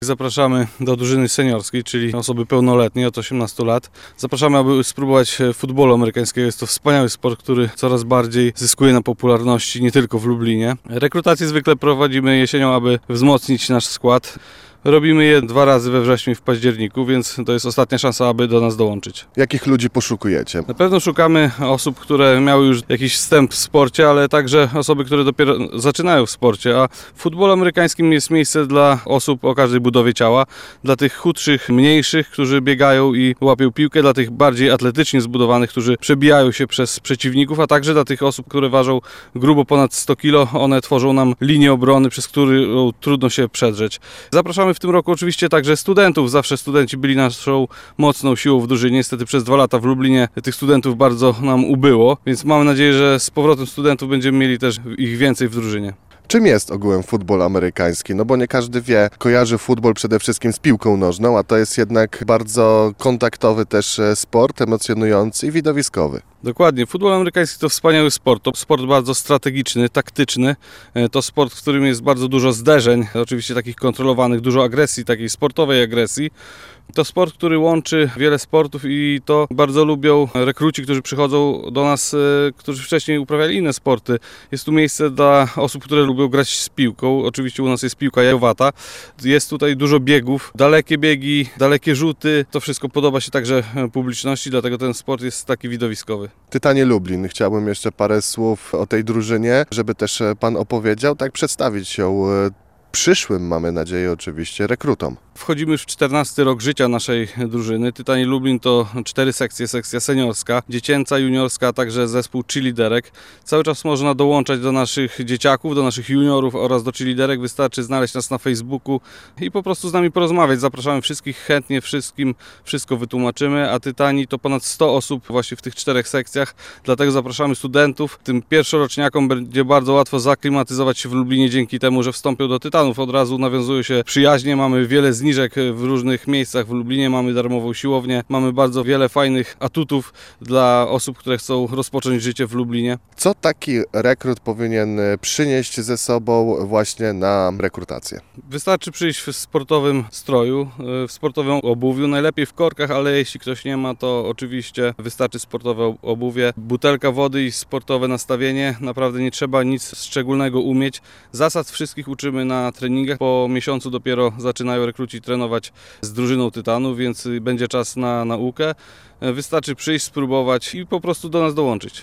Zapraszamy do drużyny seniorskiej, czyli osoby pełnoletnie od 18 lat. Zapraszamy, aby spróbować futbolu amerykańskiego. Jest to wspaniały sport, który coraz bardziej zyskuje na popularności, nie tylko w Lublinie. Rekrutację zwykle prowadzimy jesienią, aby wzmocnić nasz skład. Robimy je 2 razy we wrześniu i w październiku, więc to jest ostatnia szansa, aby do nas dołączyć. Jakich ludzi poszukujecie? Na pewno szukamy osób, które miały już jakiś wstęp w sporcie, ale także osoby, które dopiero zaczynają w sporcie, a w futbolu amerykańskim jest miejsce dla osób o każdej budowie ciała, dla tych chudszych, mniejszych, którzy biegają i łapią piłkę, dla tych bardziej atletycznie zbudowanych, którzy przebijają się przez przeciwników, a także dla tych osób, które ważą grubo ponad 100 kg. One tworzą nam linię obrony, przez którą trudno się przedrzeć. Zapraszamy w tym roku oczywiście także studentów. Zawsze studenci byli naszą mocną siłą w drużynie. Niestety przez 2 lata w Lublinie tych studentów bardzo nam ubyło, więc mamy nadzieję, że z powrotem studentów będziemy mieli też ich więcej w drużynie. Czym jest ogółem futbol amerykański? No bo nie każdy wie, kojarzy futbol przede wszystkim z piłką nożną, a to jest jednak bardzo kontaktowy też sport, emocjonujący i widowiskowy. Dokładnie. Futbol amerykański to wspaniały sport. To sport bardzo strategiczny, taktyczny. To sport, w którym jest bardzo dużo zderzeń, oczywiście takich kontrolowanych, dużo agresji, takiej sportowej agresji. To sport, który łączy wiele sportów i to bardzo lubią rekruci, którzy przychodzą do nas, którzy wcześniej uprawiali inne sporty. Jest tu miejsce dla osób, które lubią grać z piłką. Oczywiście u nas jest piłka jajowata. Jest tutaj dużo biegów, dalekie biegi, dalekie rzuty. To wszystko podoba się także publiczności, dlatego ten sport jest taki widowiskowy. Tytanie Lublin. Chciałbym jeszcze parę słów o tej drużynie, żeby też Pan opowiedział, tak przedstawić ją przyszłym, mamy nadzieję oczywiście, rekrutom. Wchodzimy już w 14 rok życia naszej drużyny. Tytanie Lublin to 4 sekcje. Sekcja seniorska, dziecięca, juniorska, a także zespół cheerleaderek. Cały czas można dołączać do naszych dzieciaków, do naszych juniorów oraz do cheerleaderek. Wystarczy znaleźć nas na Facebooku i po prostu z nami porozmawiać. Zapraszamy wszystkich chętnie, wszystkim wszystko wytłumaczymy, a Tytani to ponad 100 osób właśnie w tych 4 sekcjach. Dlatego zapraszamy studentów. Tym pierwszoroczniakom będzie bardzo łatwo zaklimatyzować się w Lublinie dzięki temu, że wstąpią do Tytanów. Od razu nawiązują się przyjaźnie, mamy wiele zniżek w różnych miejscach w Lublinie, mamy darmową siłownię, mamy bardzo wiele fajnych atutów dla osób, które chcą rozpocząć życie w Lublinie. Co taki rekrut powinien przynieść ze sobą właśnie na rekrutację? Wystarczy przyjść w sportowym stroju, w sportowym obuwiu, najlepiej w korkach, ale jeśli ktoś nie ma, to oczywiście wystarczy sportowe obuwie, butelka wody i sportowe nastawienie. Naprawdę nie trzeba nic szczególnego umieć. Zasad wszystkich uczymy na treningach. Po miesiącu dopiero zaczynają rekruci trenować z drużyną Tytanów, więc będzie czas na naukę. Wystarczy przyjść, spróbować i po prostu do nas dołączyć.